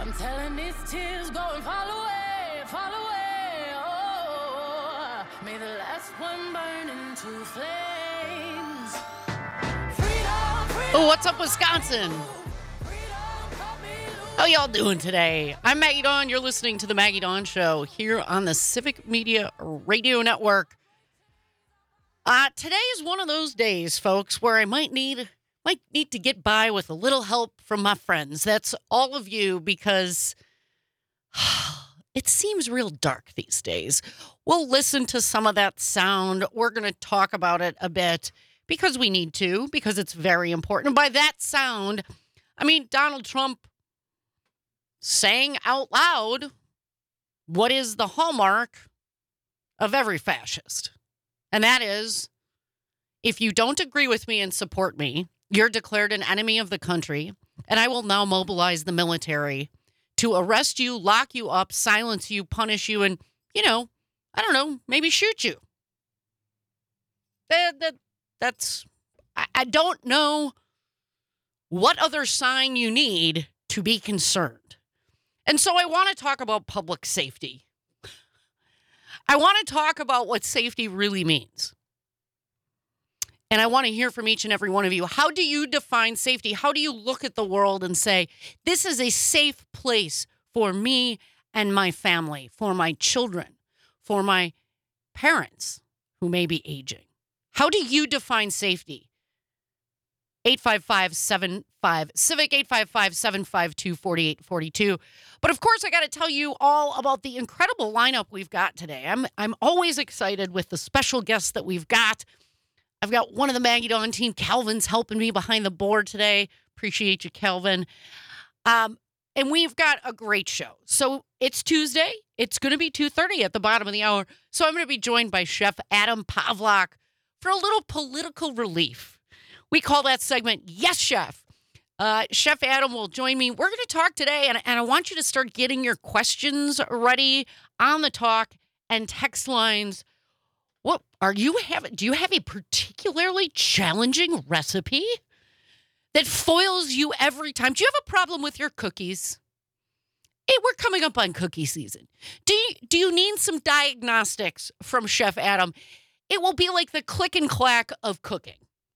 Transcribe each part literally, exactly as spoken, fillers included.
I'm telling these tears go and fall away, fall away. Oh, may the last one burn into flames. Freedom, freedom. Oh, what's up, Wisconsin? How y'all doing today? I'm Maggie Dawn. You're listening to the Maggie Dawn Show here on the Civic Media Radio Network. Uh, today is one of those days, folks, where I might need might need to get by with a little help from my friends. That's all of you, because it seems real dark these days. We'll listen to some of that sound. We're going to talk about it a bit because we need to, because it's very important. And by that sound, I mean Donald Trump saying out loud what is the hallmark of every fascist. And that is, if you don't agree with me and support me, you're declared an enemy of the country, and I will now mobilize the military to arrest you, lock you up, silence you, punish you, and, you know, I don't know, maybe shoot you. That, that, that's, I, I don't know what other sign you need to be concerned. And so I want to talk about public safety. I want to talk about what safety really means. And I want to hear from each and every one of you. How do you define safety? How do you look at the world and say, this is a safe place for me and my family, for my children, for my parents who may be aging? How do you define safety? eight five five, seven five, CIVIC, eight five five, seven five two, four eight four two. But of course, I got to tell you all about the incredible lineup we've got today. I'm I'm always excited with the special guests that we've got. I've got one of the Maggie Dawn team, Calvin's helping me behind the board today. Appreciate you, Calvin. Um, and we've got a great show. So it's Tuesday. It's going to be two thirty at the bottom of the hour. So I'm going to be joined by Chef Adam Pawlak for a little political relief. We call that segment Yes, Chef. Uh, Chef Adam will join me. We're going to talk today, and, and I want you to start getting your questions ready on the talk and text lines. What are you having? Do you have a particularly challenging recipe that foils you every time? Do you have a problem with your cookies? Hey, we're coming up on cookie season. Do you, do you need some diagnostics from Chef Adam? It will be like the click and clack of cooking.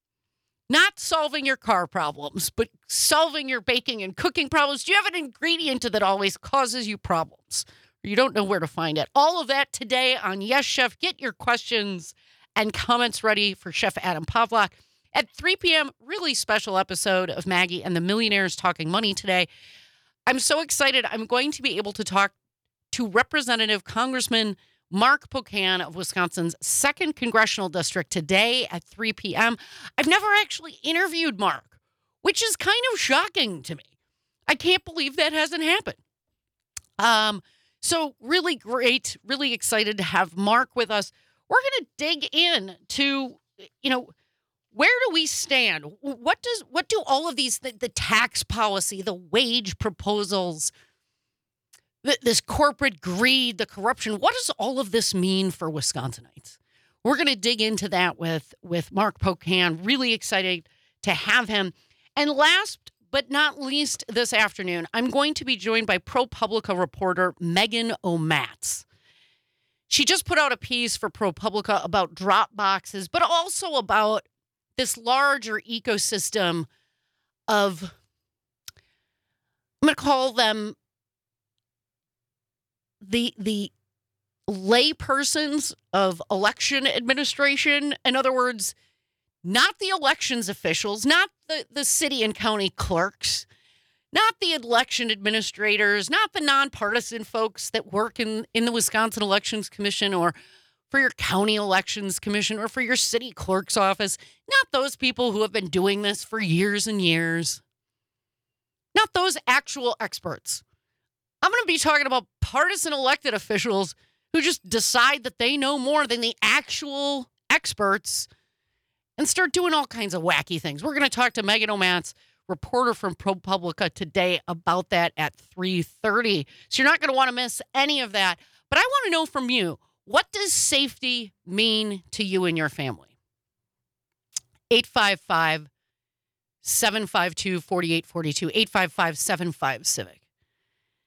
Not solving your car problems, but solving your baking and cooking problems. Do you have an ingredient that always causes you problems? You don't know where to find it. All of that today on Yes, Chef. Get your questions and comments ready for Chef Adam Pawlak. At three p.m., really special episode of Maggie and the Millionaires Talking Money today. I'm so excited. I'm going to be able to talk to Representative Congressman Mark Pocan of Wisconsin's second Congressional District today at three p.m. I've never actually interviewed Mark, which is kind of shocking to me. I can't believe that hasn't happened. Um... So really great, really excited to have Mark with us. We're going to dig in to, you know, where do we stand? What does what do all of these, the, the tax policy, the wage proposals, the, this corporate greed, the corruption, what does all of this mean for Wisconsinites? We're going to dig into that with, with Mark Pocan. Really excited to have him. And last but not least, this afternoon, I'm going to be joined by ProPublica reporter Megan O'Matz. She just put out a piece for ProPublica about drop boxes, but also about this larger ecosystem of, I'm going to call them the the laypersons of election administration. In other words, not the elections officials, not the, the city and county clerks, not the election administrators, not the nonpartisan folks that work in, in the Wisconsin Elections Commission or for your county elections commission or for your city clerk's office, not those people who have been doing this for years and years, not those actual experts. I'm going to be talking about partisan elected officials who just decide that they know more than the actual experts and start doing all kinds of wacky things. We're going to talk to Megan O'Matz, reporter from ProPublica today about that at three thirty. So you're not going to want to miss any of that. But I want to know from you, what does safety mean to you and your family? eight five five, seven five two, four eight four two, eight five five, seven five, CIVIC.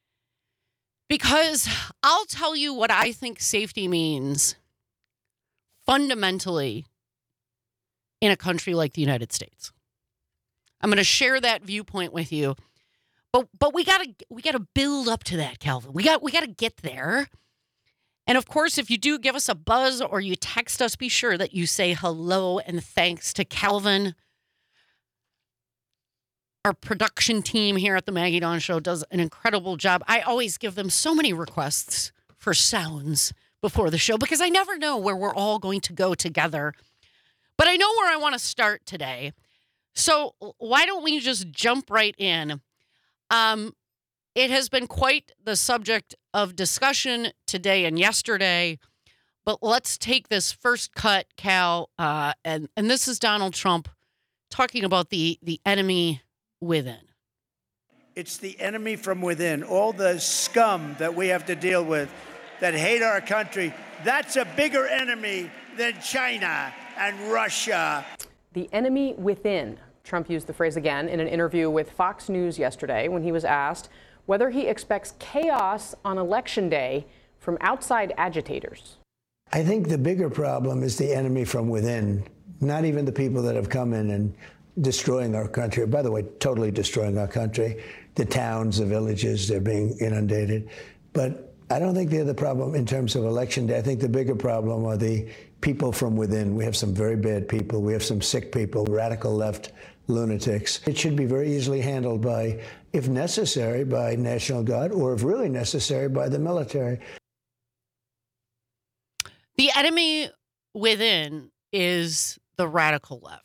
Because I'll tell you what I think safety means fundamentally in a country like the United States. I'm going to share that viewpoint with you. But but we got to we got to build up to that, Calvin. We got we got to get there. And of course, if you do give us a buzz or you text us, be sure that you say hello and thanks to Calvin. Our production team here at the Maggie Dawn Show does an incredible job. I always give them so many requests for sounds before the show because I never know where we're all going to go together. But I know where I want to start today. So why don't we just jump right in? Um, it has been quite the subject of discussion today and yesterday. But let's take this first cut, Cal, uh, and, and this is Donald Trump talking about the, the enemy within. It's the enemy from within, all the scum that we have to deal with that hate our country. That's a bigger enemy than China and Russia. The enemy within. Trump used the phrase again in an interview with Fox News yesterday when he was asked whether he expects chaos on Election Day from outside agitators. I think the bigger problem is the enemy from within, not even the people that have come in and destroying our country. By the way, totally destroying our country. The towns, the villages, they're being inundated. But I don't think they're the problem in terms of Election Day. I think the bigger problem are the people from within. We have some very bad people. We have some sick people, radical left lunatics. It should be very easily handled by, if necessary, by National Guard, or if really necessary, by the military. The enemy within is the radical left.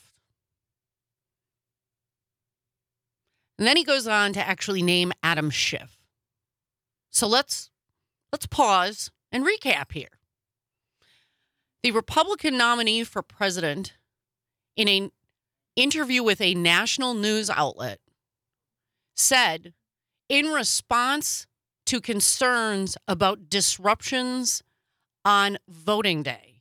And then he goes on to actually name Adam Schiff. So let's let's pause and recap here. The Republican nominee for president, in an interview with a national news outlet, said in response to concerns about disruptions on voting day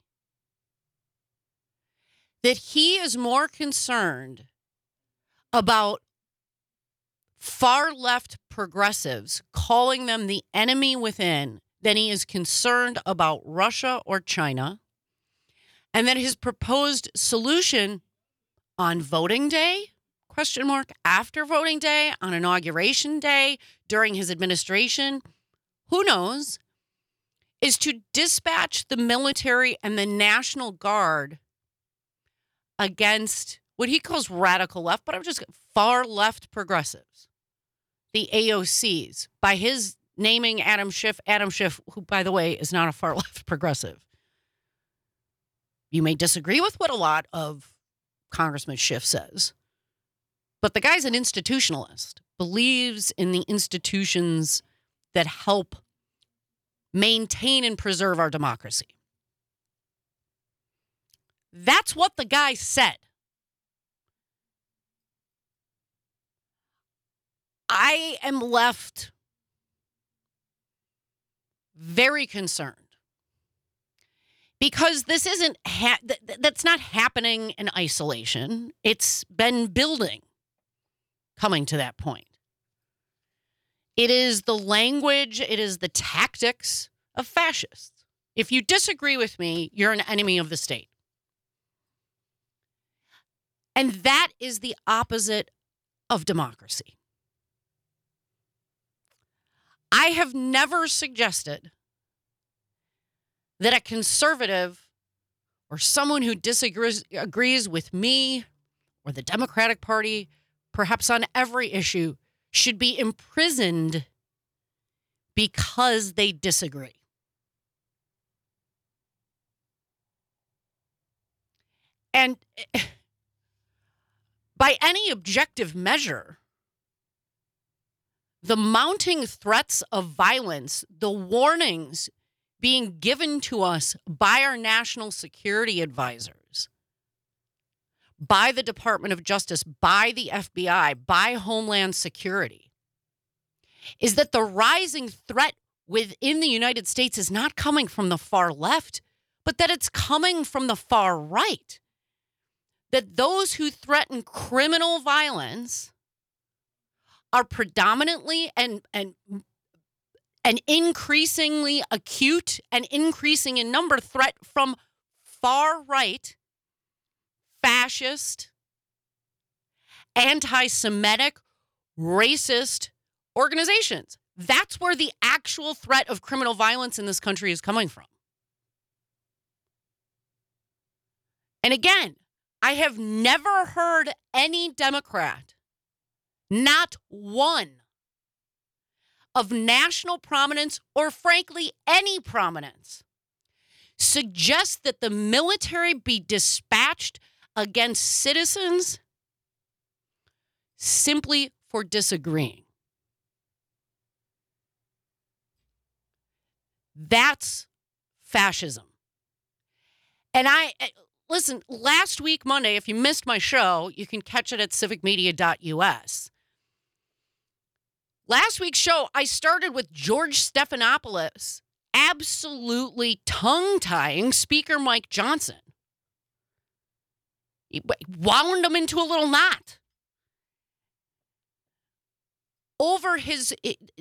that he is more concerned about far-left progressives calling them the enemy within than he is concerned about Russia or China, and that his proposed solution on voting day, question mark, after voting day, on inauguration day, during his administration, who knows, is to dispatch the military and the National Guard against what he calls radical left, but I'm just far left progressives. The A O Cs, by his naming Adam Schiff, Adam Schiff, who, by the way, is not a far left progressive. You may disagree with what a lot of Congressman Schiff says, but the guy's an institutionalist, believes in the institutions that help maintain and preserve our democracy. That's what the guy said. I am left very concerned because this isn't, ha- th- that's not happening in isolation. It's been building, coming to that point. It is the language, it is the tactics of fascists. If you disagree with me, you're an enemy of the state. And that is the opposite of democracy. I have never suggested that a conservative or someone who disagrees agrees with me or the Democratic Party, perhaps on every issue, should be imprisoned because they disagree. And by any objective measure, the mounting threats of violence, the warnings being given to us by our national security advisors, by the Department of Justice, by the F B I, by Homeland Security, is that the rising threat within the United States is not coming from the far left, but that it's coming from the far right. That those who threaten criminal violence are predominantly and and an increasingly acute and increasing in number threat from far-right, fascist, anti-Semitic, racist organizations. That's where the actual threat of criminal violence in this country is coming from. And again, I have never heard any Democrat, not one, of national prominence or frankly any prominence, suggest that the military be dispatched against citizens simply for disagreeing. That's fascism. And I, listen, last week, Monday, if you missed my show, you can catch it at civic media dot U S. Last week's show, I started with George Stephanopoulos absolutely tongue-tying Speaker Mike Johnson. He wound him into a little knot over his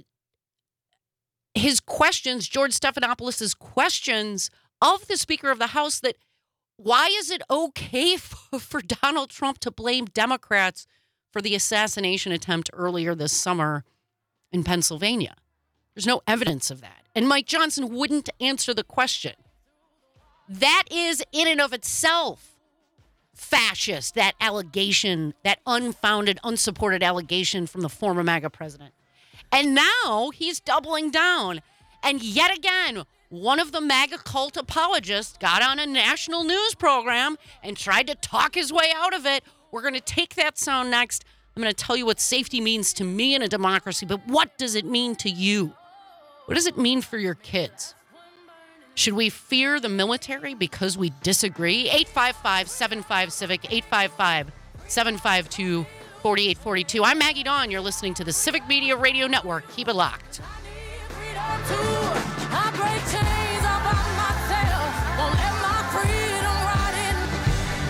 his questions, George Stephanopoulos' questions of the Speaker of the House, that why is it okay for, for Donald Trump to blame Democrats for the assassination attempt earlier this summer in Pennsylvania? There's no evidence of that. And Mike Johnson wouldn't answer the question. That is in and of itself fascist, that allegation, that unfounded, unsupported allegation from the former MAGA president. And now he's doubling down. And yet again, one of the MAGA cult apologists got on a national news program and tried to talk his way out of it. We're going to take that sound next. I'm going to tell you what safety means to me in a democracy, but what does it mean to you? What does it mean for your kids? Should we fear the military because we disagree? eight five five, seven five, civic, eight five five, seven five two, four eight four two. I'm Maggie Dawn. You're listening to the Civic Media Radio Network. Keep it locked.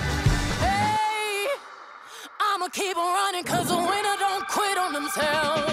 I'ma keep on running, cause the winner don't quit on themselves.